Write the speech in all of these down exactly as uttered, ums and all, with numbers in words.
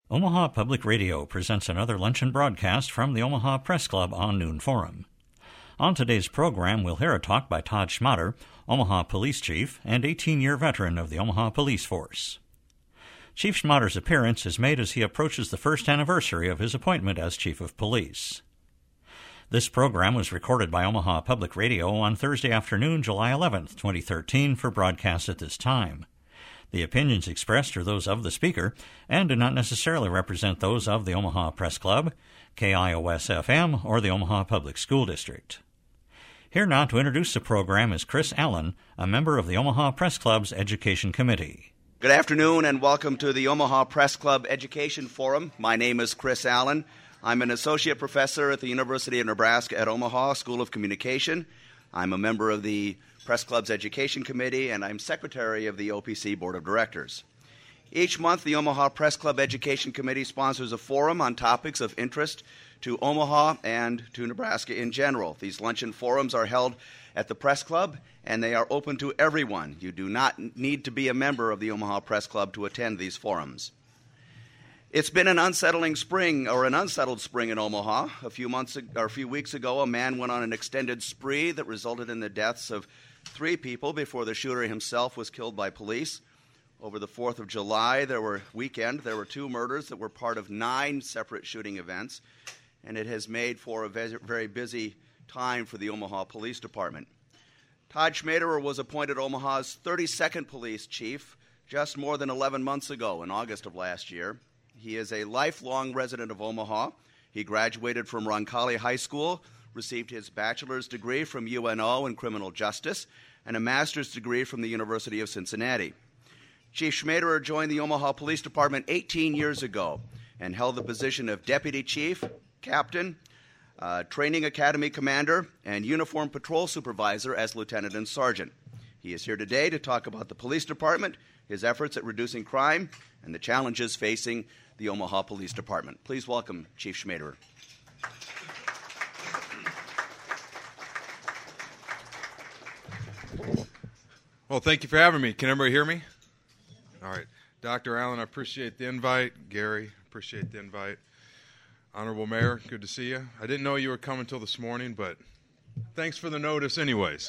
Omaha Public Radio presents another luncheon broadcast from the Omaha Press Club on Noon Forum. On today's program, we'll hear a talk by Todd Schmatter, Omaha Police Chief and eighteen-year veteran of the Omaha Police Force. Chief Schmatter's appearance is made as he approaches the first anniversary of his appointment as Chief of Police. This program was recorded by Omaha Public Radio on Thursday afternoon, July eleventh, twenty thirteen, for broadcast at this time. The opinions expressed are those of the speaker and do not necessarily represent those of the Omaha Press Club, K I O S F M, or the Omaha Public School District. Here now to introduce the program is Chris Allen, a member of the Omaha Press Club's Education Committee. Good afternoon and welcome to the Omaha Press Club Education Forum. My name is Chris Allen. I'm an associate professor at the University of Nebraska at Omaha School of Communication. I'm a member of the Press Club's Education Committee, and I'm secretary of the O P C Board of Directors. Each month, the Omaha Press Club Education Committee sponsors a forum on topics of interest to Omaha and to Nebraska in general. These luncheon forums are held at the Press Club, and they are open to everyone. You do not need to be a member of the Omaha Press Club to attend these forums. It's been an unsettling spring, or an unsettled spring in Omaha. A few months or a few weeks ago, a man went on an extended spree that resulted in the deaths of three people before the shooter himself was killed by police. Over the fourth of July there were weekend, there were two murders that were part of nine separate shooting events, and it has made for a very busy time for the Omaha Police Department. Todd Schmatter was appointed Omaha's thirty-second police chief just more than eleven months ago in August of last year. He is a lifelong resident of Omaha. He graduated from Roncalli High School, received his bachelor's degree from U N O in criminal justice, and a master's degree from the University of Cincinnati. Chief Schmatter joined the Omaha Police Department eighteen years ago and held the position of Deputy Chief, Captain, uh, Training Academy Commander, and Uniform Patrol Supervisor as Lieutenant and Sergeant. He is here today to talk about the Police Department, his efforts at reducing crime, and the challenges facing the Omaha Police Department. Please welcome Chief Schmatter. Well, thank you for having me. Can everybody hear me? All right. Doctor Allen, I appreciate the invite. Gary, appreciate the invite. Honorable Mayor, good to see you. I didn't know you were coming until this morning, but thanks for the notice anyways.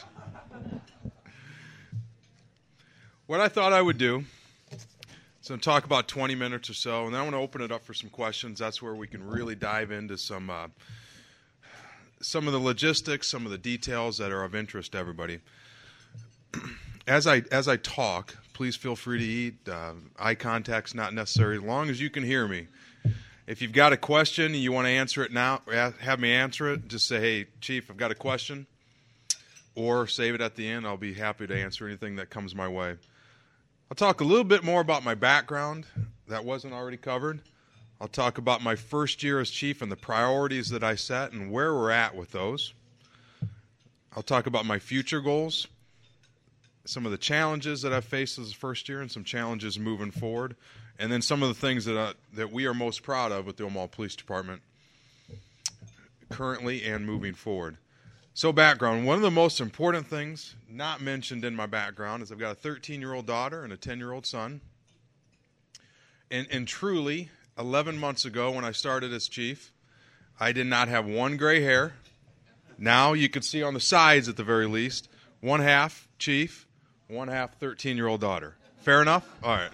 What I thought I would do is I'm talk about twenty minutes or so, and then I want to open it up for some questions. That's where we can really dive into some uh, some of the logistics, some of the details that are of interest to everybody. As I as I talk, please feel free to eat. Uh, eye contact's not necessary, as long as you can hear me. If you've got a question and you want to answer it now, have me answer it, just say, hey, Chief, I've got a question. Or save it at the end. I'll be happy to answer anything that comes my way. I'll talk a little bit more about my background that wasn't already covered. I'll talk about my first year as chief and the priorities that I set and where we're at with those. I'll talk about my future goals, some of the challenges that I've faced as a first year and some challenges moving forward, and then some of the things that uh, that we are most proud of with the Omaha Police Department currently and moving forward. So background, one of the most important things not mentioned in my background is I've got a thirteen-year-old daughter and a ten-year-old son. And, and truly, eleven months ago when I started as chief, I did not have one gray hair. Now you can see on the sides at the very least, one half chief, one half thirteen-year-old daughter. Fair enough? All right.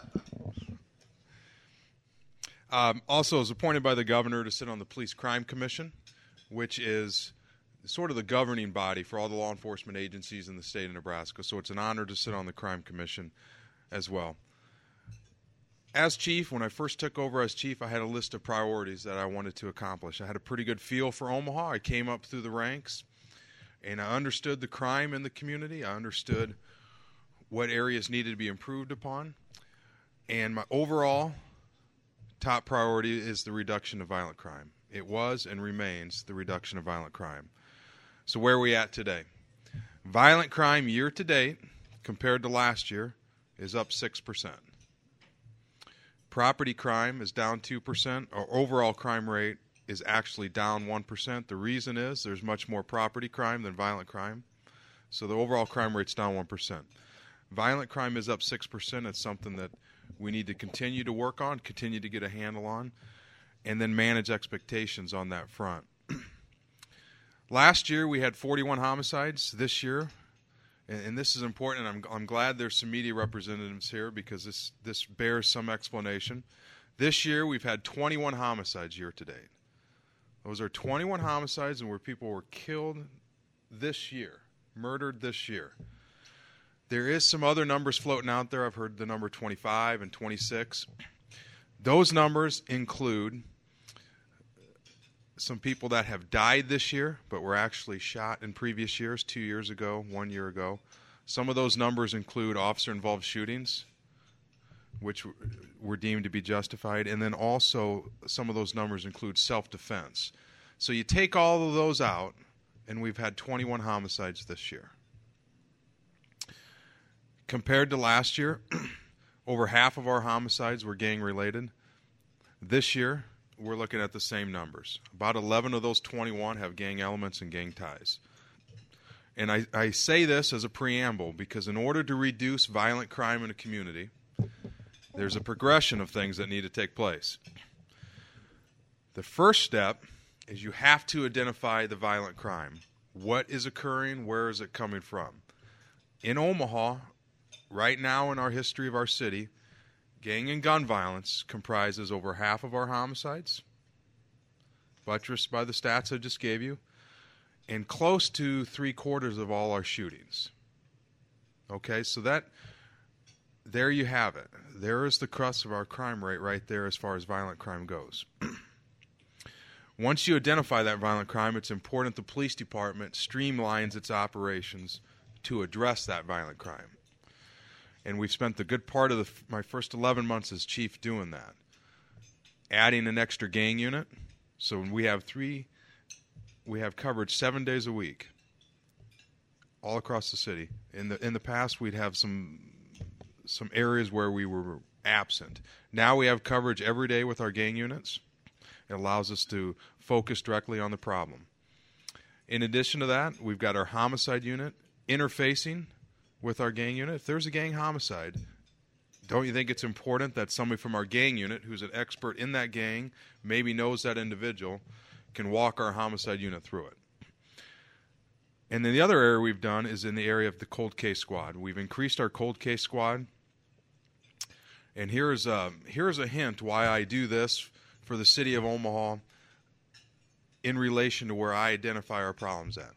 Um, also, I was appointed by the governor to sit on the Police Crime Commission, which is sort of the governing body for all the law enforcement agencies in the state of Nebraska. So it's an honor to sit on the Crime Commission as well. As chief, when I first took over as chief, I had a list of priorities that I wanted to accomplish. I had a pretty good feel for Omaha. I came up through the ranks, and I understood the crime in the community. I understood what areas needed to be improved upon. And my overall top priority is the reduction of violent crime. It was and remains the reduction of violent crime. So where are we at today? Violent crime year to date, compared to last year, is up six percent. Property crime is down two percent. Our overall crime rate is actually down one percent. The reason is there's much more property crime than violent crime. So the overall crime rate's down one percent. Violent crime is up six percent. It's something that we need to continue to work on, continue to get a handle on, and then manage expectations on that front. Last year we had forty-one homicides. This year, and, and this is important, and I'm, I'm glad there's some media representatives here because this, this bears some explanation. This year we've had twenty-one homicides year to date. Those are twenty-one homicides and where people were killed this year, murdered this year. There is some other numbers floating out there. I've heard the number twenty-five and twenty-six. Those numbers include some people that have died this year but were actually shot in previous years, two years ago, one year ago. Some of those numbers include officer-involved shootings, which were deemed to be justified, and then also some of those numbers include self-defense. So you take all of those out, and we've had twenty-one homicides this year. Compared to last year, over half of our homicides were gang-related. This year, we're looking at the same numbers. About eleven of those twenty-one have gang elements and gang ties. And I, I say this as a preamble because in order to reduce violent crime in a community, there's a progression of things that need to take place. The first step is you have to identify the violent crime. What is occurring? Where is it coming from? In Omaha, right now in our history of our city, gang and gun violence comprises over half of our homicides, buttressed by the stats I just gave you, and close to three quarters of all our shootings. Okay, so that, there you have it. There is the crux of our crime rate right there as far as violent crime goes. Once you identify that violent crime, it's important the police department streamlines its operations to address that violent crime. And we've spent the good part of the, my first eleven months as chief doing that. Adding an extra gang unit. So we have three, we have coverage seven days a week all across the city. In the in the past, we'd have some some areas where we were absent. Now we have coverage every day with our gang units. It allows us to focus directly on the problem. In addition to that, we've got our homicide unit interfacing with our gang unit. If there's a gang homicide, don't you think it's important that somebody from our gang unit who's an expert in that gang, maybe knows that individual, can walk our homicide unit through it? And then the other area we've done is in the area of the cold case squad. We've increased our cold case squad. And here's a, here's a hint why I do this for the city of Omaha in relation to where I identify our problems at.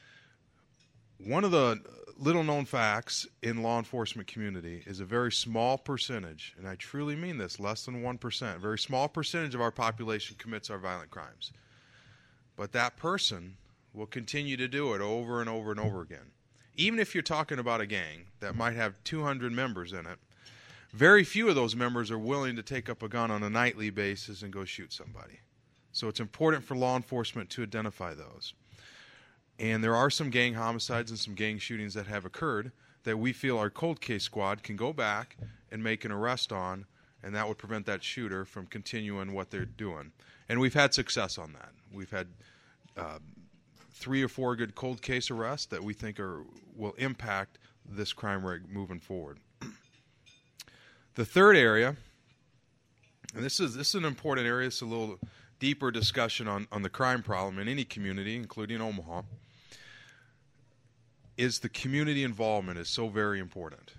One of the little-known facts in law enforcement community is a very small percentage, and I truly mean this, less than one percent, a very small percentage of our population commits our violent crimes. But that person will continue to do it over and over and over again. Even if you're talking about a gang that might have two hundred members in it, very few of those members are willing to take up a gun on a nightly basis and go shoot somebody. So it's important for law enforcement to identify those. And there are some gang homicides and some gang shootings that have occurred that we feel our cold case squad can go back and make an arrest on, and that would prevent that shooter from continuing what they're doing. And we've had success on that. We've had uh, three or four good cold case arrests that we think are will impact this crime rate moving forward. The third area, and this is this is an important area, it's a little deeper discussion on, on the crime problem in any community, including Omaha, is the community involvement is so very important.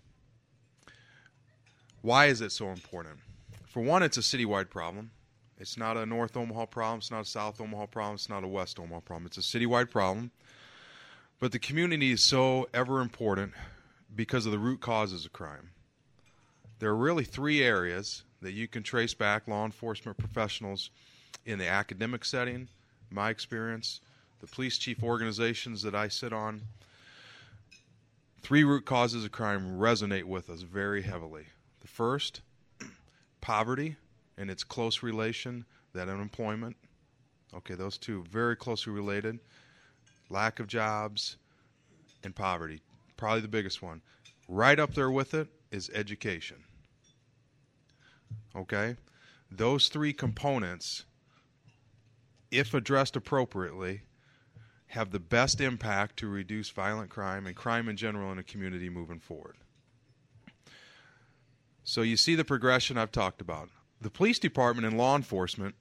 Why is it so important? For one, it's a citywide problem. It's not a North Omaha problem, it's not a South Omaha problem, it's not a West Omaha problem. It's a citywide problem. But the community is so ever important because of the root causes of crime. There are really three areas that you can trace back law enforcement professionals in the academic setting, my experience, the police chief organizations that I sit on. Three root causes of crime resonate with us very heavily. The first, poverty and its close relation, that unemployment. Okay, those two very closely related. Lack of jobs and poverty, probably the biggest one. Right up there with it is education. Okay? Those three components, if addressed appropriately, have the best impact to reduce violent crime and crime in general in a community moving forward. So you see the progression I've talked about. The police department and law enforcement,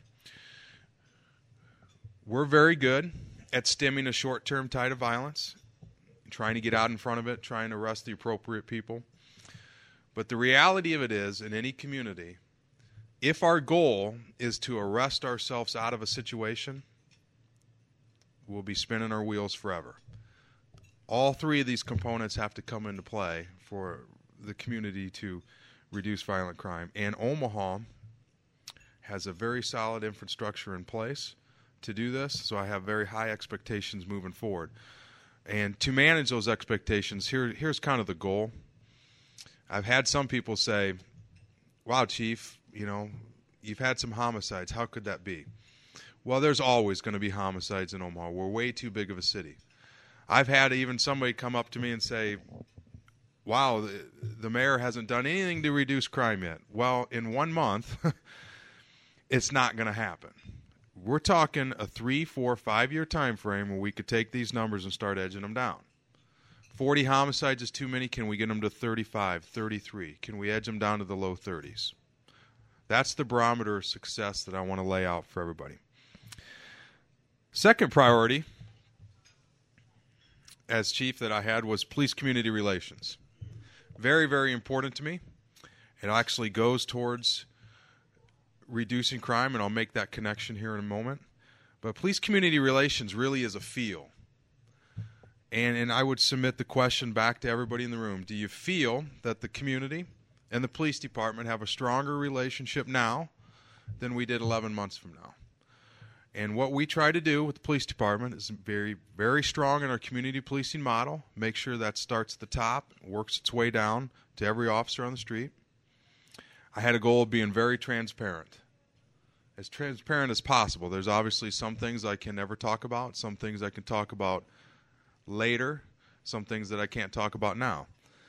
we're very good at stemming a short-term tide of violence, trying to get out in front of it, trying to arrest the appropriate people. But the reality of it is, in any community, if our goal is to arrest ourselves out of a situation, we'll be spinning our wheels forever. All three of these components have to come into play for the community to reduce violent crime. And Omaha has a very solid infrastructure in place to do this, so I have very high expectations moving forward. And to manage those expectations, here, here's kind of the goal. I've had some people say, wow, Chief, you know, you've had some homicides. How could that be? Well, there's always going to be homicides in Omaha. We're way too big of a city. I've had even somebody come up to me and say, wow, the, the mayor hasn't done anything to reduce crime yet. Well, in one month, it's not going to happen. We're talking a three, four, five-year time frame where we could take these numbers and start edging them down. forty homicides is too many. Can we get them to thirty-five, thirty-three? Can we edge them down to the low thirties? That's the barometer of success that I want to lay out for everybody. Second priority as chief that I had was police community relations. Very, very important to me. It actually goes towards reducing crime, and I'll make that connection here in a moment. But police community relations really is a feel. And, and I would submit the question back to everybody in the room. Do you feel that the community and the police department have a stronger relationship now than we did eleven months from now? And what we try to do with the police department is very, very strong in our community policing model. Make sure that starts at the top, works its way down to every officer on the street. I had a goal of being very transparent, as transparent as possible. There's obviously some things I can never talk about, some things I can talk about later, some things that I can't talk about now.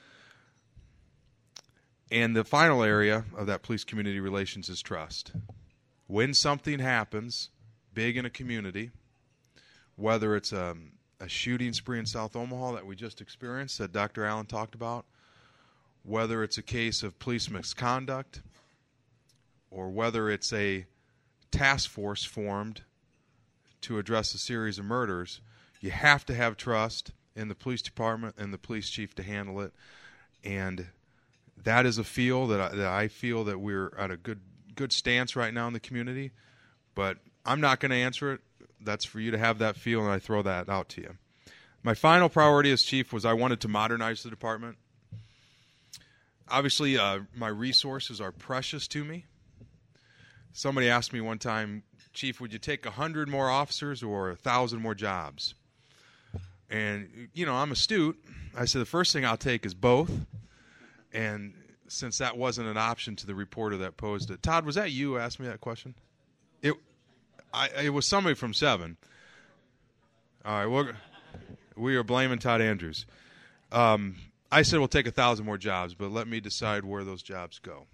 And the final area of that police community relations is trust. When something happens big in a community, whether it's a, a shooting spree in South Omaha that we just experienced that Doctor Allen talked about, whether it's a case of police misconduct, or whether it's a task force formed to address a series of murders, you have to have trust in the police department and the police chief to handle it. And that is a feel that I, that I feel that we're at a good good stance right now in the community. But I'm not going to answer it. That's for you to have that feel, and I throw that out to you. My final priority as chief was I wanted to modernize the department. Obviously, uh, my resources are precious to me. Somebody asked me one time, Chief, would you take one hundred more officers or one thousand more jobs? And, you know, I'm astute. I said the first thing I'll take is both. And since that wasn't an option to the reporter that posed it. Todd, was that you who asked me that question? It I, it was somebody from seven. All right, well, we are blaming Todd Andrews. Um, I said we'll take a thousand more jobs, but let me decide where those jobs go.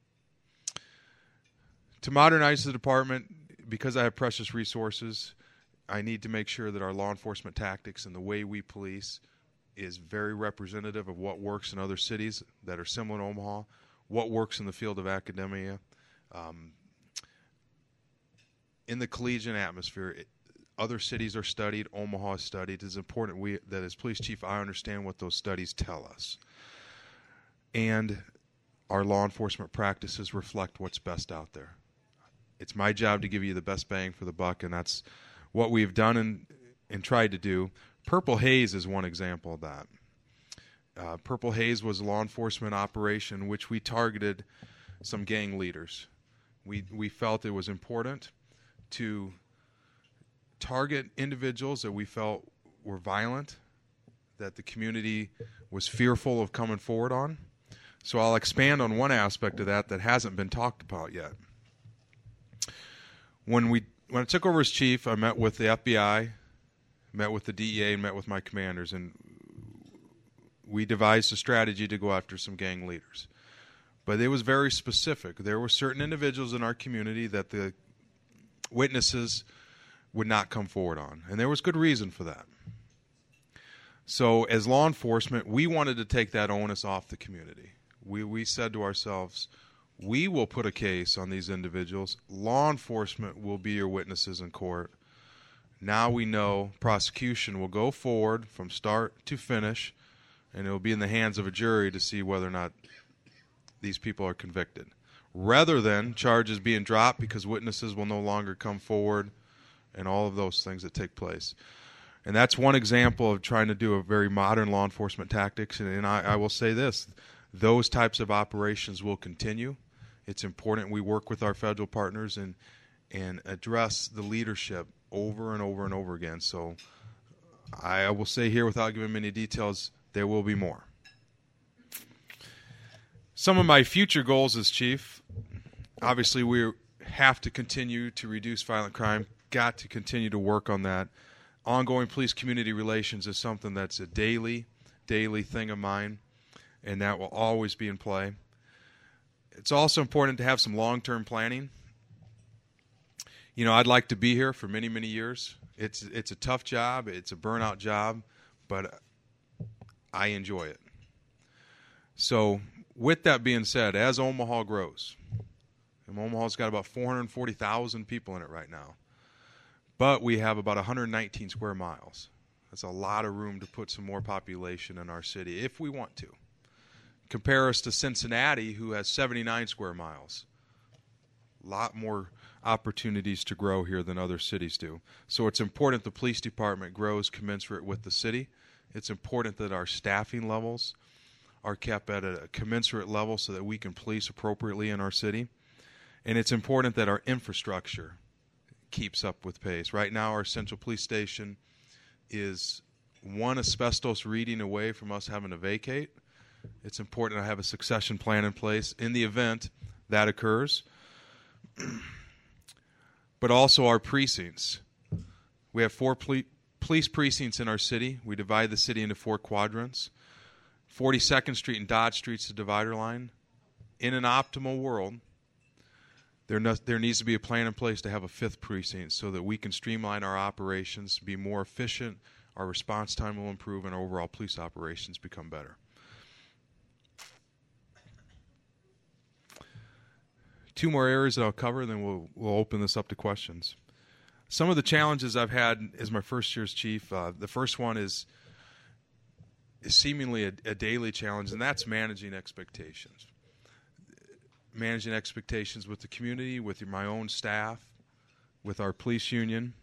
To modernize the department, because I have precious resources, I need to make sure that our law enforcement tactics and the way we police is very representative of what works in other cities that are similar to Omaha, what works in the field of academia. Um, in the collegiate atmosphere, it, other cities are studied, Omaha is studied. It's important we, that as police chief I understand what those studies tell us. And our law enforcement practices reflect what's best out there. It's my job to give you the best bang for the buck, and that's what we've done and, and tried to do. Purple Haze is one example of that. Uh, Purple Haze was a law enforcement operation in which we targeted some gang leaders. We, we felt it was important to target individuals that we felt were violent, that the community was fearful of coming forward on. So I'll expand on one aspect of that that hasn't been talked about yet. When we when I took over as chief, I met with the F B I, met with the D E A, and met with my commanders, and we devised a strategy to go after some gang leaders. But it was very specific. There were certain individuals in our community that the witnesses would not come forward on, and there was good reason for that. So as law enforcement, we wanted to take that onus off the community. We, we said to ourselves, we will put a case on these individuals. Law enforcement will be your witnesses in court. Now we know prosecution will go forward from start to finish, and it will be in the hands of a jury to see whether or not these people are convicted, rather than charges being dropped because witnesses will no longer come forward and all of those things that take place. And that's one example of trying to do a very modern law enforcement tactics. And, and I, I will say this, those types of operations will continue. It's important we work with our federal partners and and address the leadership over and over and over again. So I will say here, without giving many details, there will be more. Some of my future goals as chief, obviously we have to continue to reduce violent crime, got to continue to work on that. Ongoing police-community relations is something that's a daily, daily thing of mine, and that will always be in play. It's also important to have some long-term planning. You know, I'd like to be here for many, many years. It's it's a tough job. It's a burnout job, but I enjoy it. So with that being said, as Omaha grows, and Omaha's got about four hundred forty thousand people in it right now, but we have about one hundred nineteen square miles. That's a lot of room to put some more population in our city if we want to. Compare us to Cincinnati, who has seventy-nine square miles. A lot more opportunities to grow here than other cities do. So it's important the police department grows commensurate with the city. It's important that our staffing levels are kept at a commensurate level so that we can police appropriately in our city. And it's important that our infrastructure keeps up with pace. Right now, our Central Police Station is one asbestos reading away from us having to vacate. It's important to have a succession plan in place in the event that occurs. But also our precincts. We have four ple- police precincts in our city. We divide the city into four quadrants. forty-second Street and Dodge Street's the divider line. In an optimal world, there, no, there needs to be a plan in place to have a fifth precinct so that we can streamline our operations, be more efficient, our response time will improve, and overall police operations become better. Two more areas that I'll cover, then we'll we'll open this up to questions. Some of the challenges I've had as my first year as chief, uh, the first one is, is seemingly a, a daily challenge, and that's managing expectations. Managing expectations with the community, with my own staff, with our police union.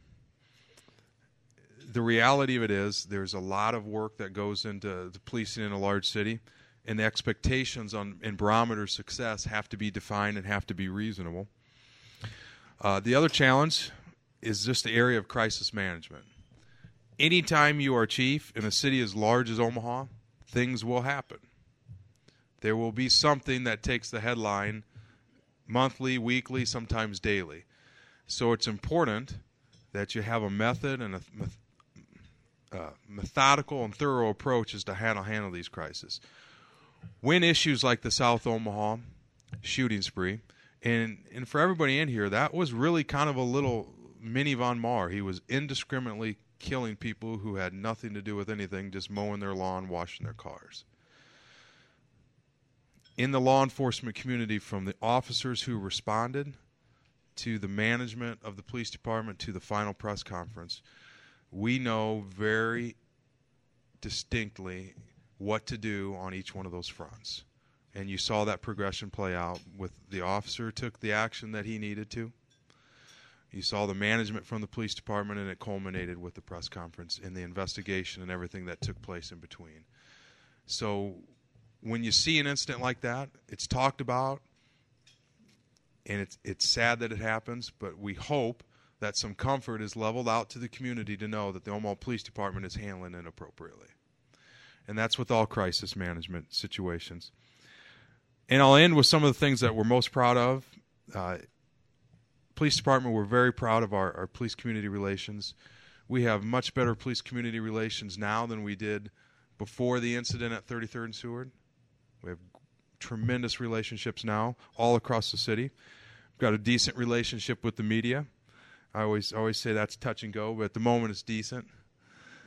The reality of it is there's a lot of work that goes into the policing in a large city, and the expectations on and barometer success have to be defined and have to be reasonable. Uh, the other challenge is just the area of crisis management. Anytime you are chief in a city as large as Omaha, things will happen. There will be something that takes the headline monthly, weekly, sometimes daily. So it's important that you have a method and a uh, methodical and thorough approach as to how to handle these crises. When issues like the South Omaha shooting spree, and and for everybody in here, that was really kind of a little mini Von Maur. He was indiscriminately killing people who had nothing to do with anything, just mowing their lawn, washing their cars. In the law enforcement community, from the officers who responded to the management of the police department to the final press conference, we know very distinctly what to do on each one of those fronts. And you saw that progression play out with the officer took the action that he needed to. You saw the management from the police department, and it culminated with the press conference and the investigation and everything that took place in between. So when you see an incident like that, it's talked about, and it's it's sad that it happens, but we hope that some comfort is leveled out to the community to know that the Omaha Police Department is handling it appropriately. And that's with all crisis management situations. And I'll end with some of the things that we're most proud of. Uh, police department, we're very proud of our, our police community relations. We have much better police community relations now than we did before the incident at thirty-third and Seward. We have tremendous relationships now all across the city. We've got a decent relationship with the media. I always always say that's touch and go, but at the moment it's decent.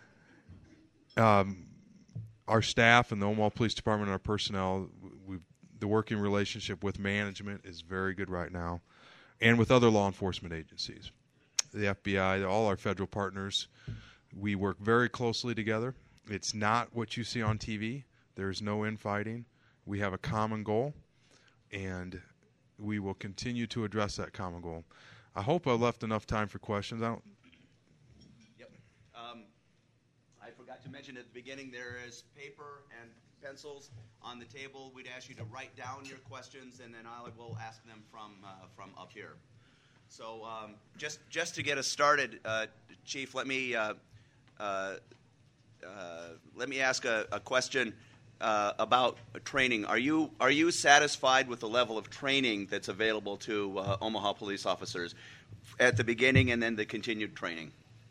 Um, our staff and the Omaha Police Department and our personnel, we've The working relationship with management is very good right now, and with other law enforcement agencies. The F B I, all our federal partners, we work very closely together. It's not what you see on T V. There's no infighting. We have a common goal, and we will continue to address that common goal. I hope I left enough time for questions. I don't. Yep. Um, I forgot to mention at the beginning there is paper and pencils on the table. We'd ask you to write down your questions, and then I will ask them from uh, from up here. So um, just just to get us started, uh, Chief, let me uh, uh, uh, let me ask a, a question uh, about training. Are you are you satisfied with the level of training that's available to uh, Omaha police officers at the beginning and then the continued training?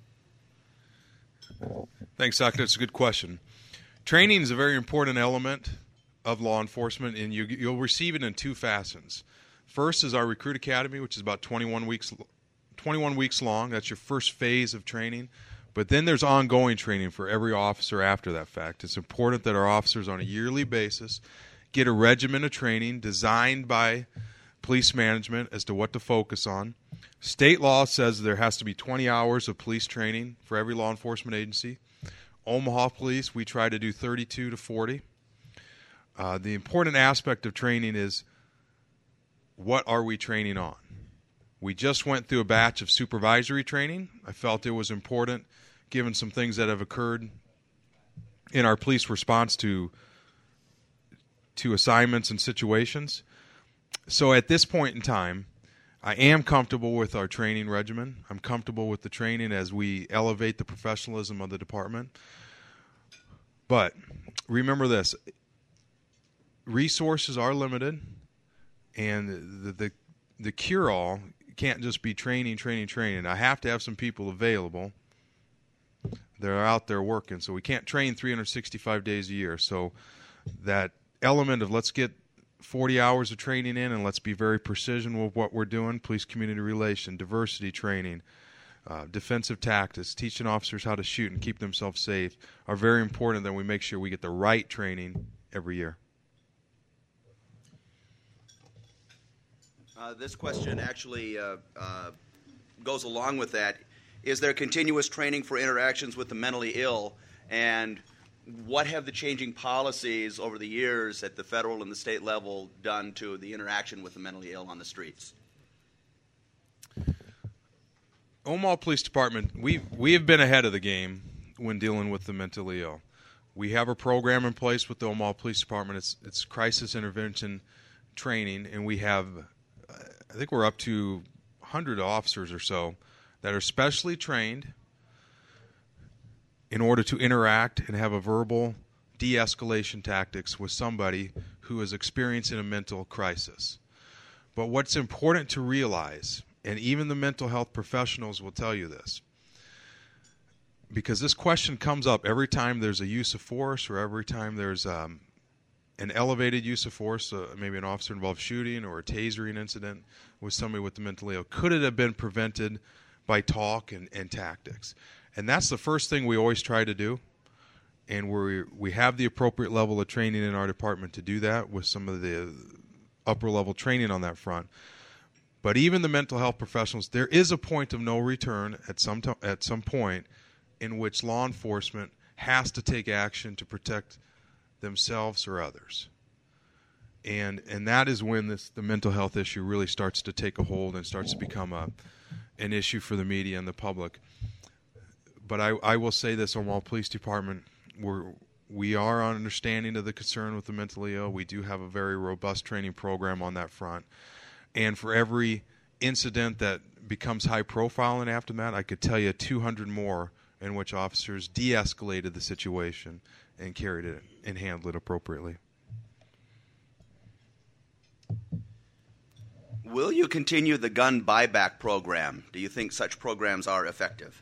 Thanks, Doctor. That's a good question. Training is a very important element of law enforcement, and you, you'll receive it in two facets. First is our Recruit Academy, which is about twenty-one weeks, twenty-one weeks long. That's your first phase of training. But then there's ongoing training for every officer after that fact. It's important that our officers on a yearly basis get a regimen of training designed by police management as to what to focus on. State law says there has to be twenty hours of police training for every law enforcement agency. Omaha Police, we try to do thirty-two to forty. Uh, the important aspect of training is, what are we training on? We just went through a batch of supervisory training. I felt it was important, given some things that have occurred in our police response to to assignments and situations. So at this point in time, I am comfortable with our training regimen. I'm comfortable with the training as we elevate the professionalism of the department. But remember this, resources are limited. And the, the the cure-all can't just be training, training, training. I have to have some people available that are out there working. So we can't train three hundred sixty-five days a year. So that element of let's get forty hours of training in and let's be very precision with what we're doing, police community relation, diversity training, uh, defensive tactics, teaching officers how to shoot and keep themselves safe are very important that we make sure we get the right training every year. Uh, this question actually uh, uh, goes along with that. Is there continuous training for interactions with the mentally ill? And what have the changing policies over the years at the federal and the state level done to the interaction with the mentally ill on the streets? Omaha Police Department, we we have been ahead of the game when dealing with the mentally ill. We have a program in place with the Omaha Police Department. It's it's crisis intervention training, and we have, I think we're up to one hundred officers or so that are specially trained in order to interact and have a verbal de-escalation tactics with somebody who is experiencing a mental crisis. But what's important to realize, and even the mental health professionals will tell you this, because this question comes up every time there's a use of force or every time there's um, an elevated use of force, uh, maybe an officer-involved shooting or a tasering incident with somebody with the mentally ill. Could it have been prevented by talk and, and tactics? And that's the first thing we always try to do. And we we have the appropriate level of training in our department to do that with some of the upper-level training on that front. But even the mental health professionals, there is a point of no return at some to, at some point in which law enforcement has to take action to protect themselves or others. And and that is when this the mental health issue really starts to take a hold and starts to become a an issue for the media and the public. But I, I will say this, Omaha Police Department, we're, we are understanding of the concern with the mentally ill. We do have a very robust training program on that front. And for every incident that becomes high profile and after that, I could tell you two hundred more in which officers de-escalated the situation and carried it and handled it appropriately. Will you continue the gun buyback program? Do you think such programs are effective?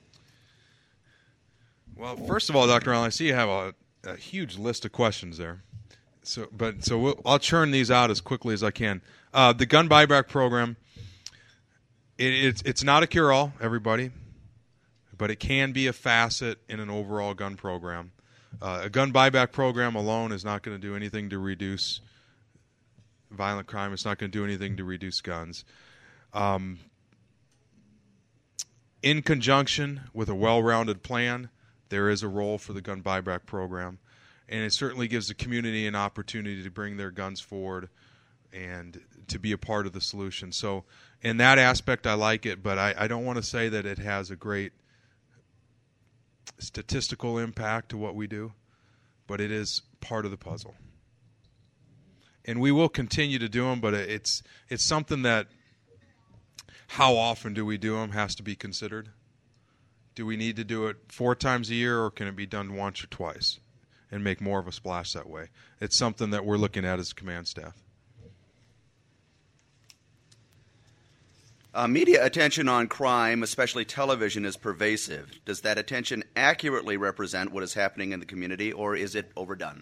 Well, first of all, Doctor Allen, I see you have a, a huge list of questions there. So, but so we'll, I'll churn these out as quickly as I can. Uh, the gun buyback program, it, it's it's not a cure-all, everybody, but it can be a facet in an overall gun program. Uh, a gun buyback program alone is not going to do anything to reduce violent crime. It's not going to do anything to reduce guns. Um, in conjunction with a well-rounded plan, there is a role for the gun buyback program, and it certainly gives the community an opportunity to bring their guns forward and to be a part of the solution. So in that aspect, I like it, but I, I don't want to say that it has a great statistical impact to what we do, but it is part of the puzzle. And we will continue to do them, but it's it's something that how often do we do them has to be considered. Do we need to do it four times a year, or can it be done once or twice and make more of a splash that way? It's something that we're looking at as a command staff. Uh, media attention on crime, especially television, is pervasive. Does that attention accurately represent what is happening in the community, or is it overdone?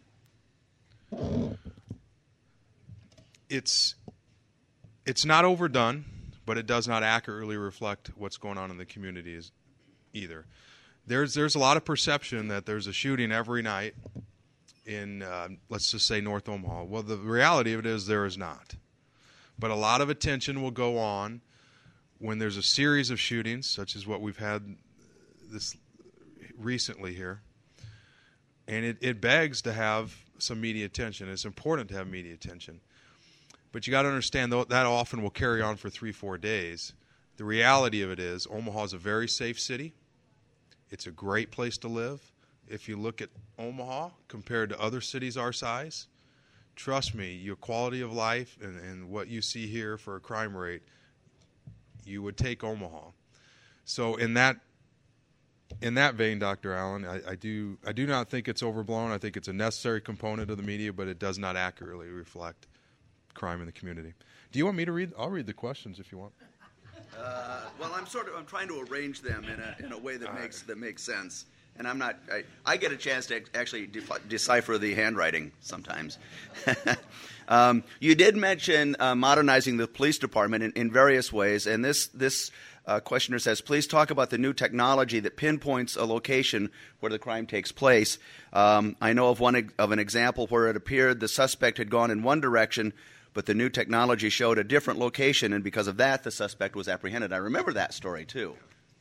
It's it's not overdone, but it does not accurately reflect what's going on in the community either. There's there's a lot of perception that there's a shooting every night in, uh, let's just say, North Omaha. Well, the reality of it is there is not. But a lot of attention will go on when there's a series of shootings, such as what we've had this recently here. And it, it begs to have some media attention. It's important to have media attention. But you got to understand that that often will carry on for three, four days. The reality of it is Omaha is a very safe city. It's a great place to live. If you look at Omaha compared to other cities our size, trust me, your quality of life and, and what you see here for a crime rate, you would take Omaha. So in that in that vein, Doctor Allen, I, I do I do not think it's overblown. I think it's a necessary component of the media, but it does not accurately reflect crime in the community. Do you want me to read? I'll read the questions if you want. Uh, well, I'm sort of I'm trying to arrange them in a in a way that makes that makes sense. And I'm not. I, I get a chance to actually de- decipher the handwriting sometimes. um, you did mention uh, modernizing the police department in, in various ways, and this this uh, questioner says, "Please talk about the new technology that pinpoints a location where the crime takes place." Um, I know of one of an example where it appeared the suspect had gone in one direction, but the new technology showed a different location, and because of that, the suspect was apprehended. I remember that story too.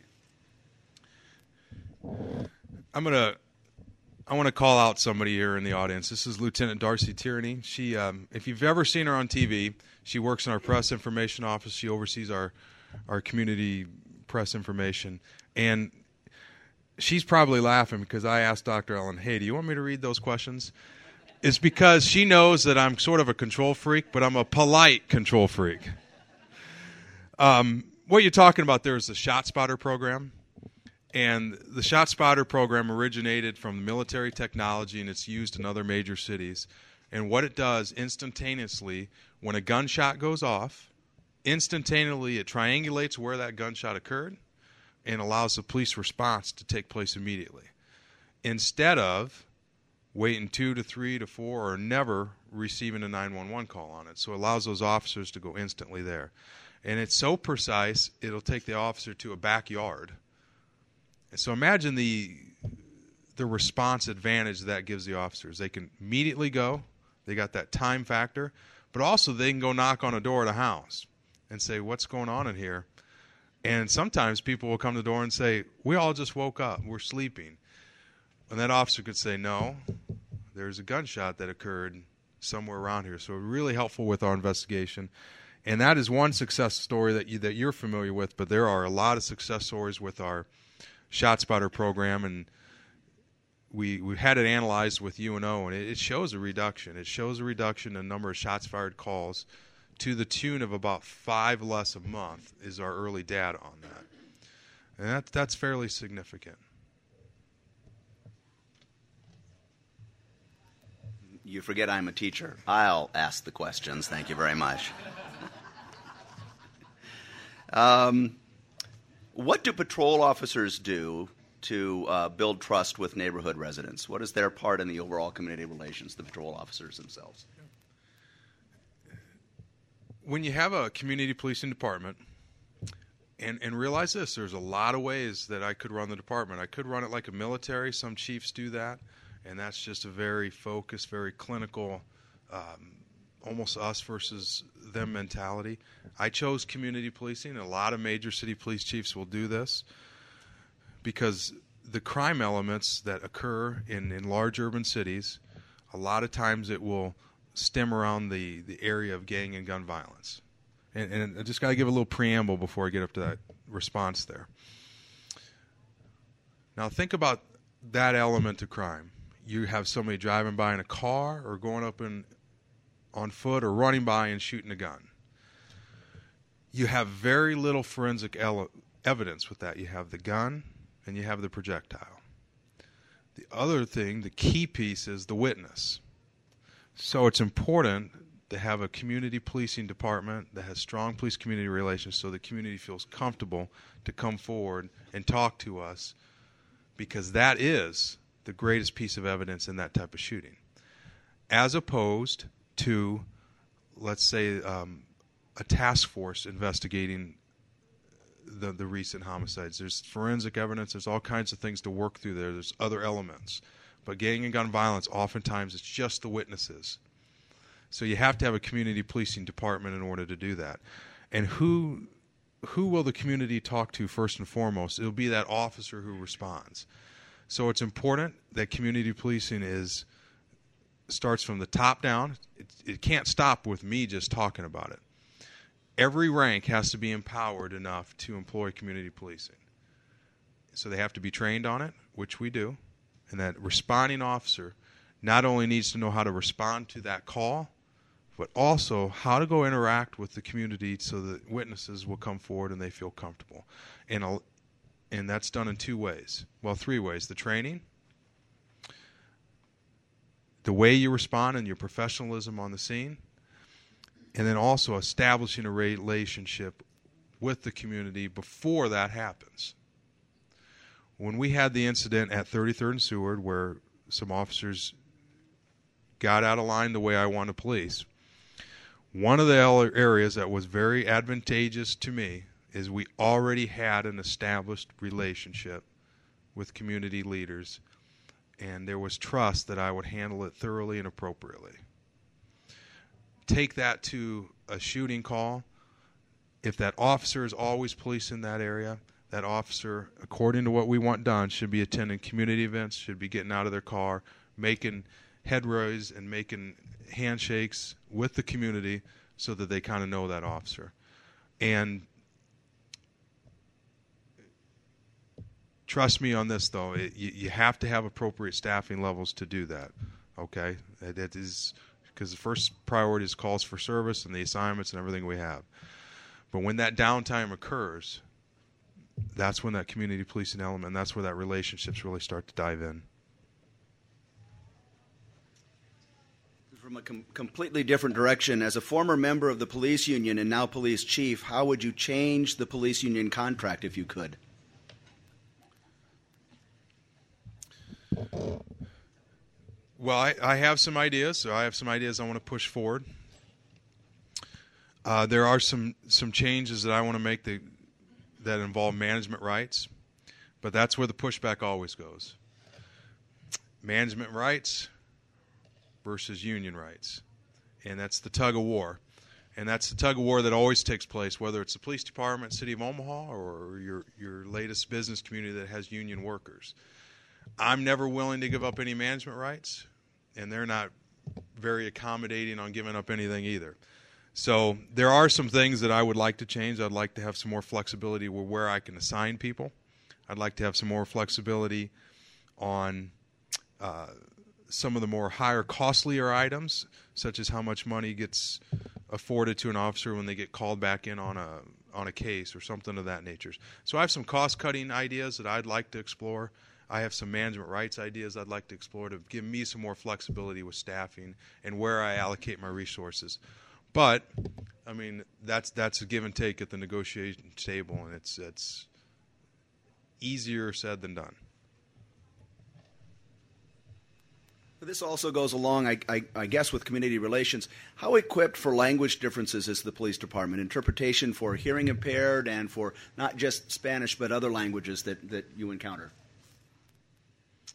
I'm gonna. I want to call out somebody here in the audience. This is Lieutenant Darcy Tierney. She, um, if you've ever seen her on T V, she works in our press information office. She oversees our, our community press information, and she's probably laughing because I asked Doctor Ellen, "Hey, do you want me to read those questions?" It's because she knows that I'm sort of a control freak, but I'm a polite control freak. Um, what you're talking about there is the ShotSpotter program. And the ShotSpotter program originated from military technology, and it's used in other major cities. And what it does, instantaneously, when a gunshot goes off, instantaneously it triangulates where that gunshot occurred and allows the police response to take place immediately, instead of waiting two to three to four or never receiving a nine one one call on it. So it allows those officers to go instantly there. And it's so precise, it'll take the officer to a backyard. So imagine the the response advantage that gives the officers. They can immediately go. They got that time factor. But also they can go knock on a door at a house and say, "What's going on in here?" And sometimes people will come to the door and say, "We all just woke up. We're sleeping." And that officer could say, "No, there's a gunshot that occurred somewhere around here." So really helpful with our investigation. And that is one success story that, you, that you're familiar with, but there are a lot of success stories with our ShotSpotter program, and we we had it analyzed with U N O, and it, it shows a reduction. It shows a reduction in the number of shots fired calls to the tune of about five less a month is our early data on that. And that, that's fairly significant. You forget I'm a teacher. I'll ask the questions. Thank you very much. um. What do patrol officers do to uh, build trust with neighborhood residents? What is their part in the overall community relations, the patrol officers themselves? When you have a community policing department, and, and realize this, there's a lot of ways that I could run the department. I could run it like a military. Some chiefs do that, and that's just a very focused, very clinical, um, almost us versus them mentality. I chose community policing. A lot of major city police chiefs will do this because the crime elements that occur in, in large urban cities, a lot of times it will stem around the, the area of gang and gun violence. And, and I just got to give a little preamble before I get up to that response there. Now think about that element of crime. You have somebody driving by in a car or going up in, on foot or running by and shooting a gun. You have very little forensic ele- evidence with that. You have the gun and you have the projectile. The other thing, the key piece, is the witness. So it's important to have a community policing department that has strong police-community relations so the community feels comfortable to come forward and talk to us, because that is the greatest piece of evidence in that type of shooting. As opposed to, let's say, um, a task force investigating the, the recent homicides. There's forensic evidence. There's all kinds of things to work through there. There's other elements. But gang and gun violence, oftentimes it's just the witnesses. So you have to have a community policing department in order to do that. And who who will the community talk to first and foremost? It'll be that officer who responds. So it's important that community policing is starts from the top down. It, it can't stop with me just talking about it. Every rank has to be empowered enough to employ community policing. So they have to be trained on it, which we do. And that responding officer not only needs to know how to respond to that call, but also how to go interact with the community so that witnesses will come forward and they feel comfortable. And, I'll, and that's done in two ways. Well, three ways. The training, the way you respond and your professionalism on the scene, and then also establishing a relationship with the community before that happens. When we had the incident at thirty-third and Seward where some officers got out of line the way I want to police, one of the areas that was very advantageous to me is we already had an established relationship with community leaders, and there was trust that I would handle it thoroughly and appropriately. Take that to a shooting call. If that officer is always policing that area, that officer, according to what we want done, should be attending community events, should be getting out of their car, making headways and making handshakes with the community so that they kind of know that officer. And trust me on this, though, it, you, you have to have appropriate staffing levels to do that, okay? That is because the first priority is calls for service and the assignments and everything we have. But when that downtime occurs, that's when that community policing element, that's where that relationships really start to dive in. From a com- completely different direction, as a former member of the police union and now police chief, how would you change the police union contract if you could? Well, I, I have some ideas. So I have some ideas I want to push forward. Uh, there are some, some changes that I want to make that, that involve management rights, but that's where the pushback always goes. Management rights versus union rights, and that's the tug of war. And that's the tug of war that always takes place, whether it's the police department, City of Omaha, or your, your latest business community that has union workers. I'm never willing to give up any management rights, and they're not very accommodating on giving up anything either. So there are some things that I would like to change. I'd like to have some more flexibility with where I can assign people. I'd like to have some more flexibility on uh, some of the more higher, costlier items, such as how much money gets afforded to an officer when they get called back in on a on a case or something of that nature. So I have some cost-cutting ideas that I'd like to explore. I have some management rights ideas I'd like to explore to give me some more flexibility with staffing and where I allocate my resources. But, I mean, that's that's a give and take at the negotiation table, and it's it's easier said than done. This also goes along, I, I, I guess, with community relations. How equipped for language differences is the police department? Interpretation for hearing impaired and for not just Spanish but other languages that, that you encounter?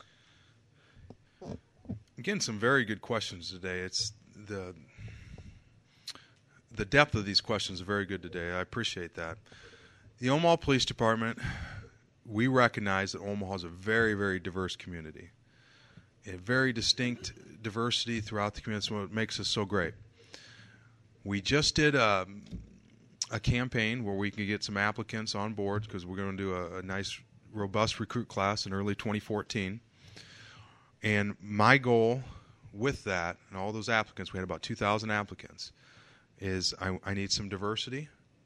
Again, some very good questions today. It's the the depth of these questions are very good today. I appreciate that. The Omaha Police Department, we recognize that Omaha is a very, very diverse community. A very distinct diversity throughout the community. That's what makes us so great. We just did a, a campaign where we can get some applicants on board because we're going to do a, a nice, robust recruit class in early twenty fourteen. And my goal with that, and all those applicants, we had about two thousand applicants, is I, I need some diversity.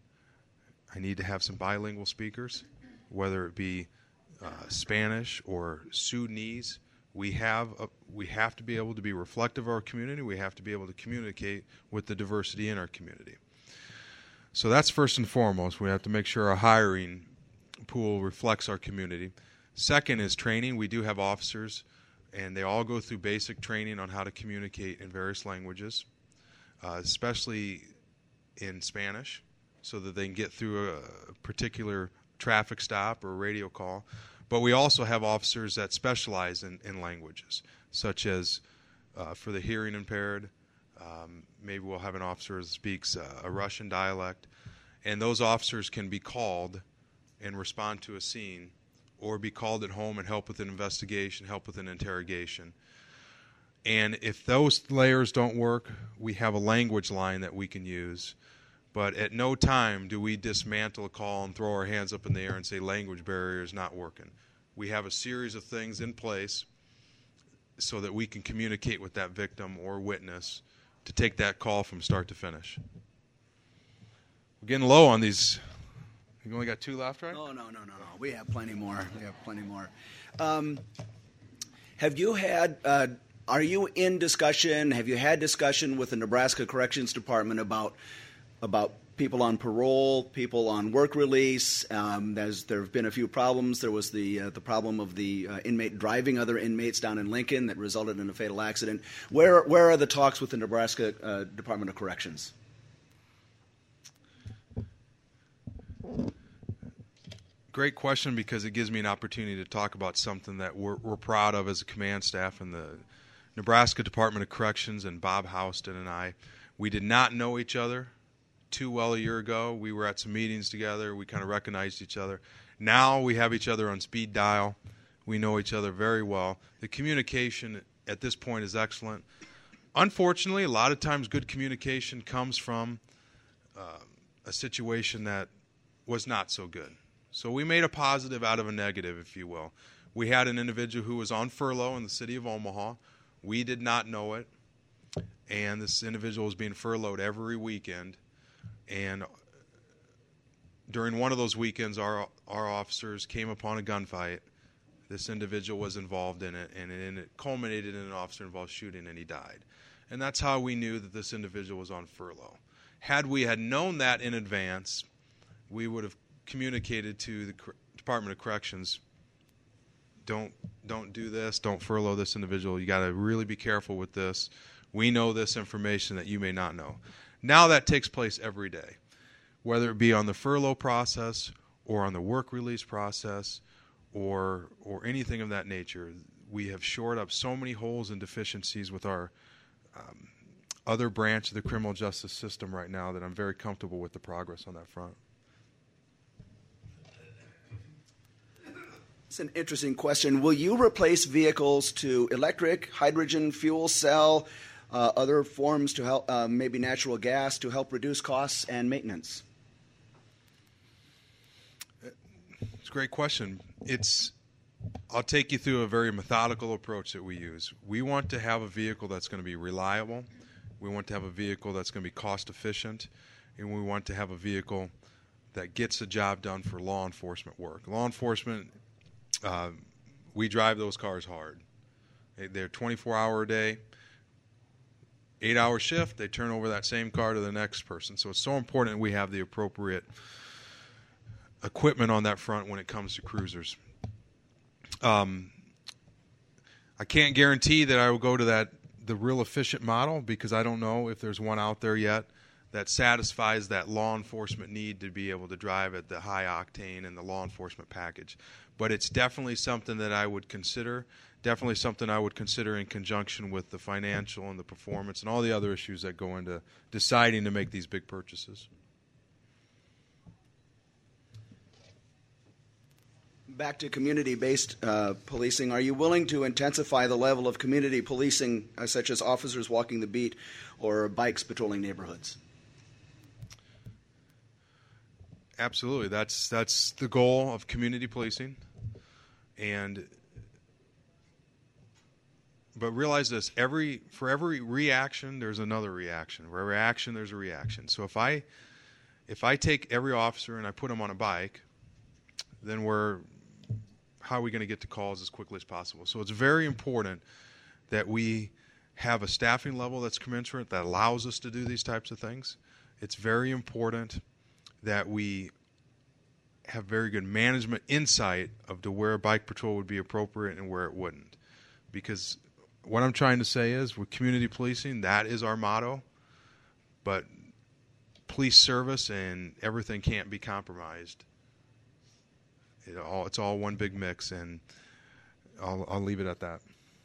I need to have some bilingual speakers, whether it be uh, Spanish or Sudanese. We have a, we have to be able to be reflective of our community. We have to be able to communicate with the diversity in our community. So that's first and foremost. We have to make sure our hiring pool reflects our community. Second is training. We do have officers, and they all go through basic training on how to communicate in various languages, uh, especially in Spanish, so that they can get through a particular traffic stop or a radio call. But we also have officers that specialize in, in languages, such as uh, for the hearing impaired, um, maybe we'll have an officer that speaks uh, a Russian dialect, and those officers can be called and respond to a scene, or be called at home and help with an investigation, help with an interrogation. And if those layers don't work, we have a language line that we can use. But at no time do we dismantle a call and throw our hands up in the air and say language barrier is not working. We have a series of things in place so that we can communicate with that victim or witness to take that call from start to finish. We're getting low on these. You've only got two left, right? Oh, no, no, no, no. We have plenty more. We have plenty more. Um, have you had, uh, are you in discussion, have you had discussion with the Nebraska Corrections Department about about people on parole, people on work release? Um, there's, there have been a few problems. There was the uh, the problem of the uh, inmate driving other inmates down in Lincoln that resulted in a fatal accident. Where where are the talks with the Nebraska uh, Department of Corrections? Great question, because it gives me an opportunity to talk about something that we're, we're proud of as a command staff and the Nebraska Department of Corrections and Bob Houston and I. We did not know each other too well a year ago. We were at some meetings together. We kind of recognized each other. Now we have each other on speed dial. We know each other very well. The communication at this point is excellent. Unfortunately, a lot of times good communication comes from uh, a situation that was not so good. So we made a positive out of a negative, if you will. We had an individual who was on furlough in the city of Omaha. We did not know it. And this individual was being furloughed every weekend. And during one of those weekends, our our officers came upon a gunfight. This individual was involved in it, and it, it culminated in an officer-involved shooting, and he died. And that's how we knew that this individual was on furlough. Had we had known that in advance, we would have communicated to the Department of Corrections, don't don't do this, don't furlough this individual. You got to really be careful with this. We know this information that you may not know. Now that takes place every day, whether it be on the furlough process or on the work release process or or anything of that nature. We have shored up so many holes and deficiencies with our um, other branch of the criminal justice system right now that I'm very comfortable with the progress on that front. It's an interesting question. Will you replace vehicles to electric, hydrogen, fuel cell, uh, other forms to help, uh, maybe natural gas, to help reduce costs and maintenance? It's a great question. It's, I'll take you through a very methodical approach that we use. We want to have a vehicle that's going to be reliable. We want to have a vehicle that's going to be cost efficient. And we want to have a vehicle that gets the job done for law enforcement work. Law enforcement, uh, we drive those cars hard. They're twenty-four hour a day, eight hour shift. They turn over that same car to the next person. So it's so important we have the appropriate equipment on that front when it comes to cruisers. Um, I can't guarantee that I will go to that the real efficient model, because I don't know if there's one out there yet that satisfies that law enforcement need to be able to drive at the high octane and the law enforcement package. But it's definitely something that I would consider, definitely something I would consider in conjunction with the financial and the performance and all the other issues that go into deciding to make these big purchases. Back to community-based uh, policing, are you willing to intensify the level of community policing, uh, such as officers walking the beat or bikes patrolling neighborhoods? Absolutely. That's that's the goal of community policing. And but realize this, every for every reaction there's another reaction. For every action there's a reaction. So if I if I take every officer and I put them on a bike, then we're how are we going to get to calls as quickly as possible? So it's very important that we have a staffing level that's commensurate, that allows us to do these types of things. It's very important that we have very good management insight of to where bike patrol would be appropriate and where it wouldn't. Because what I'm trying to say is, with community policing, that is our motto, but police service and everything can't be compromised. It all, it's all one big mix, and I'll, I'll leave it at that.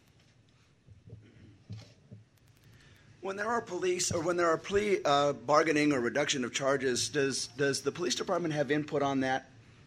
When there are police, or when there are plea uh, bargaining or reduction of charges, does does the police department have input on that?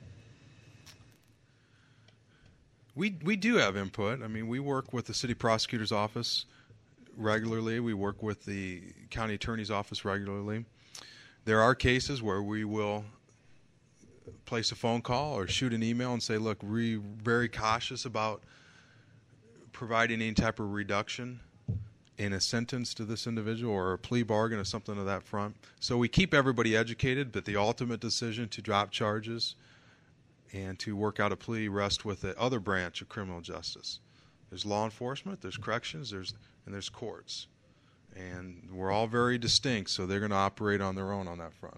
We we do have input. I mean, we work with the city prosecutor's office regularly. We work with the county attorney's office regularly. There are cases where we will place a phone call or shoot an email and say, look, we're very cautious about providing any type of reduction in a sentence to this individual or a plea bargain or something of that front. So we keep everybody educated, but the ultimate decision to drop charges and to work out a plea rests with the other branch of criminal justice. There's law enforcement, there's corrections, there's and there's courts. And we're all very distinct, so they're going to operate on their own on that front.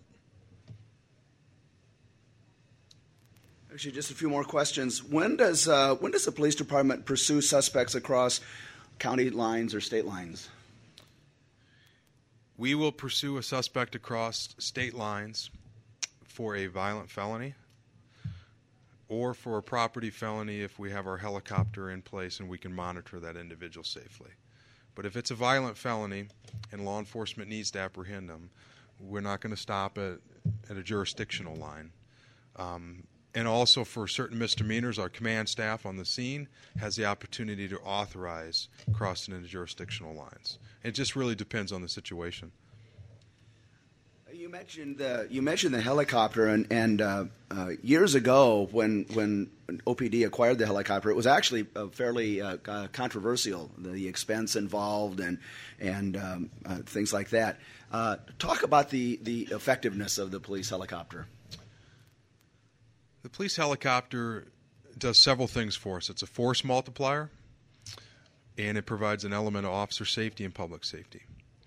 Actually, just a few more questions. When does uh, when does the police department pursue suspects across county lines or state lines? We will pursue a suspect across state lines for a violent felony or for a property felony if we have our helicopter in place and we can monitor that individual safely. But if it's a violent felony and law enforcement needs to apprehend them, we're not going to stop at, at a jurisdictional line. Um, And also for certain misdemeanors, our command staff on the scene has the opportunity to authorize crossing into jurisdictional lines. It just really depends on the situation. You mentioned the you mentioned the helicopter, and and uh, uh, years ago when when O P D acquired the helicopter, it was actually uh, fairly uh, uh, controversial. The expense involved and and um, uh, things like that. Uh, talk about the the effectiveness of the police helicopter. The police helicopter does several things for us. It's a force multiplier, and it provides an element of officer safety and public safety.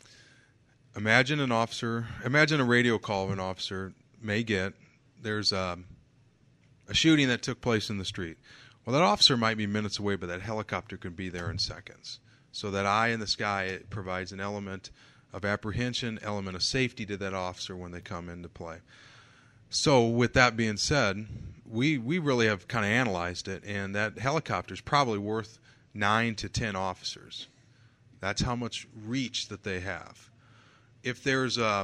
Imagine an officer, imagine a radio call an officer may get. There's a, a shooting that took place in the street. Well, that officer might be minutes away, but that helicopter could be there in seconds. So that eye in the sky, it provides an element of apprehension, element of safety to that officer when they come into play. So with that being said, we, we really have kind of analyzed it, and that helicopter is probably worth nine to ten officers. That's how much reach that they have. If there's a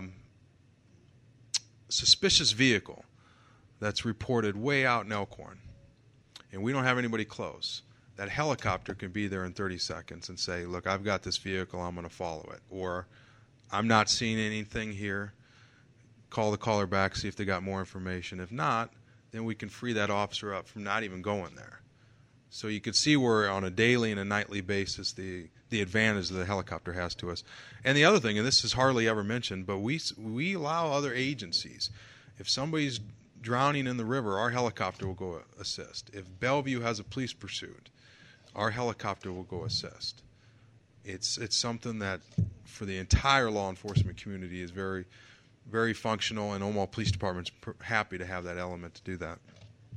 suspicious vehicle that's reported way out in Elkhorn, and we don't have anybody close, that helicopter can be there in thirty seconds and say, look, I've got this vehicle, I'm going to follow it. Or, I'm not seeing anything here. Call the caller back, see if they got more information. If not, then we can free that officer up from not even going there. So you could see where on a daily and a nightly basis the, the advantage that the helicopter has to us. And the other thing, and this is hardly ever mentioned, but we we allow other agencies. If somebody's drowning in the river, our helicopter will go assist. If Bellevue has a police pursuit, our helicopter will go assist. It's it's something that for the entire law enforcement community is very very functional, and Omaha Police Department's happy to have that element to do that.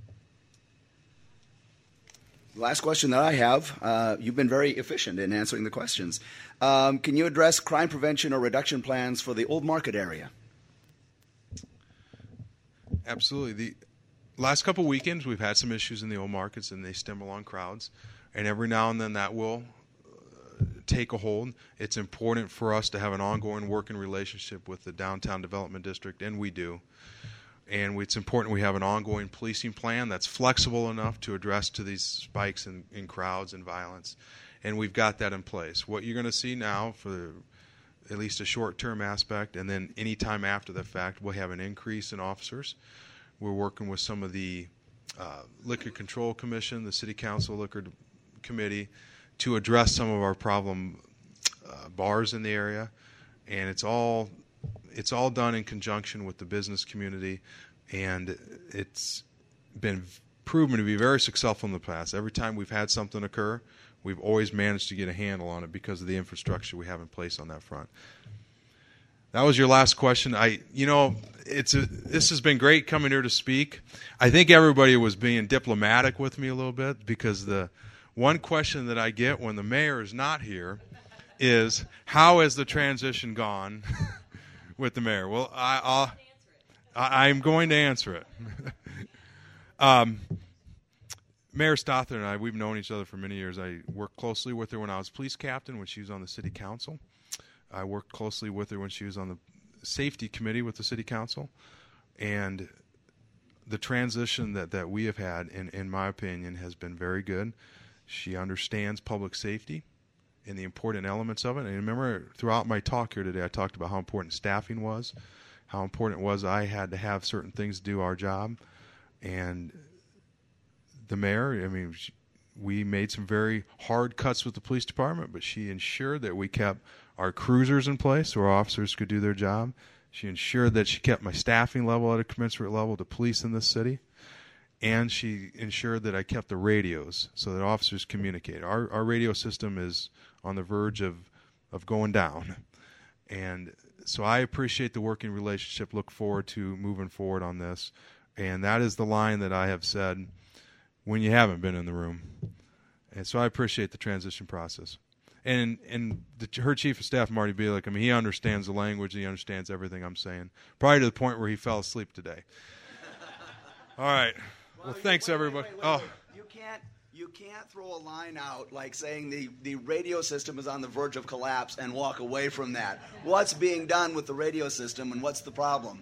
Last question that I have, uh, you've been very efficient in answering the questions. Um, can you address crime prevention or reduction plans for the Old Market area? Absolutely. The last couple weekends, we've had some issues in the old markets, and they stem along crowds. And every now and then that will uh, take a hold. It's important for us to have an ongoing working relationship with the Downtown Development District, and we do. And it's important we have an ongoing policing plan that's flexible enough to address to these spikes in, in crowds and violence. And we've got that in place. What you're going to see now for at least a short-term aspect, and then any time after the fact, we'll have an increase in officers. We're working with some of the uh, Liquor Control Commission, the City Council Liquor Committee, to address some of our problem uh, bars in the area. And it's all it's all done in conjunction with the business community, and it's been proven to be very successful in the past. Every time we've had something occur, we've always managed to get a handle on it because of the infrastructure we have in place on that front. That was your last question. I, you know, it's a, this has been great coming here to speak. I think everybody was being diplomatic with me a little bit, because the one question that I get when the mayor is not here is, how has the transition gone with the mayor? Well, I, I'll, I, I'm going to answer it. um, Mayor Stothert and I, we've known each other for many years. I worked closely with her when I was police captain, when she was on the city council. I worked closely with her when she was on the safety committee with the city council. And the transition that, that we have had, in, in my opinion, has been very good. She understands public safety and the important elements of it. And remember, throughout my talk here today, I talked about how important staffing was, how important it was I had to have certain things to do our job. And the mayor, I mean, she, we made some very hard cuts with the police department, but she ensured that we kept our cruisers in place so our officers could do their job. She ensured that she kept my staffing level at a commensurate level to police in this city. And she ensured that I kept the radios so that officers communicate. Our our radio system is on the verge of, of going down. And so I appreciate the working relationship, look forward to moving forward on this. And that is the line that I have said when you haven't been in the room. And so I appreciate the transition process. And and the, her chief of staff, Marty Bielik, I mean, he understands the language, he understands everything I'm saying, probably to the point where he fell asleep today. All right. Well, well thanks, wait, everybody. Wait, wait, oh. wait. You can't you can't throw a line out like saying the, the radio system is on the verge of collapse and walk away from that. What's being done with the radio system, and what's the problem?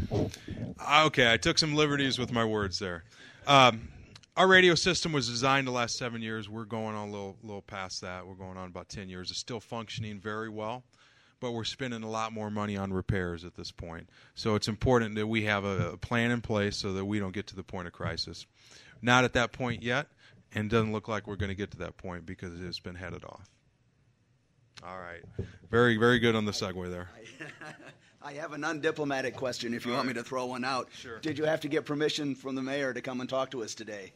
Okay, I took some liberties with my words there. Um, Our radio system was designed the last seven years. We're going on a little, little past that. We're going on about ten years. It's still functioning very well, but we're spending a lot more money on repairs at this point. So it's important that we have a, a plan in place so that we don't get to the point of crisis. Not at that point yet, and doesn't look like we're going to get to that point because it's been headed off. All right. Very, very good on the segue there. I have an undiplomatic question if you All want right. me to throw one out. Sure. Did you have to get permission from the mayor to come and talk to us today?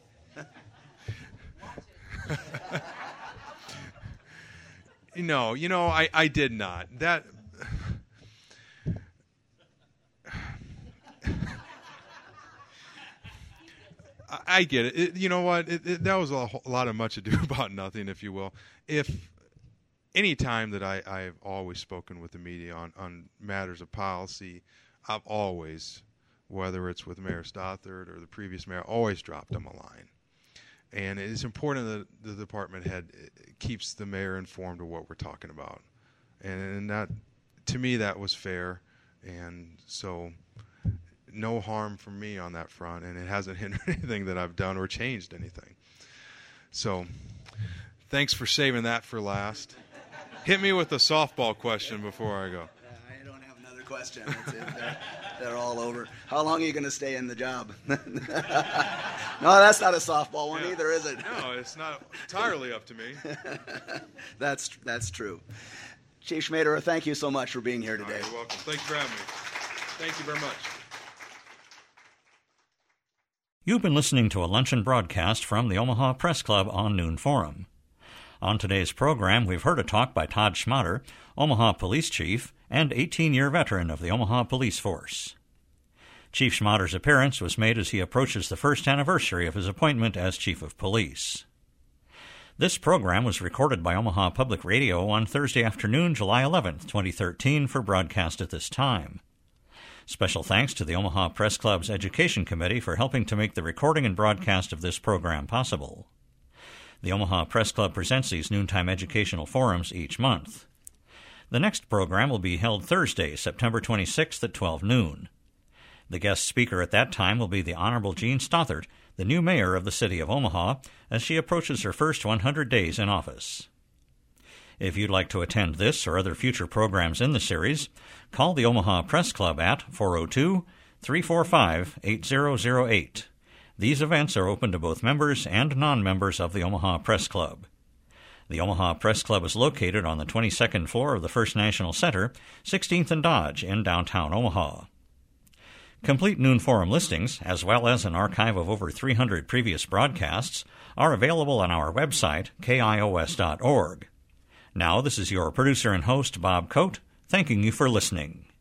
No, you know, I, I did not. That I, I get it. it. You know what? It, it, that was a, whole, a lot of much ado about nothing, if you will. If any time that I, I've always spoken with the media on, on matters of policy, I've always, whether it's with Mayor Stothert or the previous mayor, always dropped them a line. And it's important that the department head keeps the mayor informed of what we're talking about. And, and that, to me, that was fair. And so no harm from me on that front. And it hasn't hindered anything that I've done or changed anything. So thanks for saving that for last. Hit me with a softball question before I go. I don't have another question. That's it. They're, they're all over. How long are you going to stay in the job? No, that's not a softball one yeah. either, is it? No, it's not entirely up to me. that's that's true. Chief Schmaderer, thank you so much for being here today. Right, you're welcome. Thank you for having me. Thank you very much. You've been listening to a luncheon broadcast from the Omaha Press Club on Noon Forum. On today's program, we've heard a talk by Todd Schmatter, Omaha Police Chief and eighteen-year veteran of the Omaha Police Force. Chief Schmatter's appearance was made as he approaches the first anniversary of his appointment as Chief of Police. This program was recorded by Omaha Public Radio on Thursday afternoon, July eleventh, twenty thirteen, for broadcast at this time. Special thanks to the Omaha Press Club's Education Committee for helping to make the recording and broadcast of this program possible. The Omaha Press Club presents these noontime educational forums each month. The next program will be held Thursday, September twenty-sixth at twelve noon. The guest speaker at that time will be the Honorable Jean Stothert, the new mayor of the city of Omaha, as she approaches her first one hundred days in office. If you'd like to attend this or other future programs in the series, call the Omaha Press Club at four oh two, three four five, eight zero zero eight. These events are open to both members and non-members of the Omaha Press Club. The Omaha Press Club is located on the twenty-second floor of the First National Center, sixteenth and Dodge in downtown Omaha. Complete Noon Forum listings, as well as an archive of over three hundred previous broadcasts, are available on our website, K I O S dot org. Now, this is your producer and host, Bob Coate, thanking you for listening.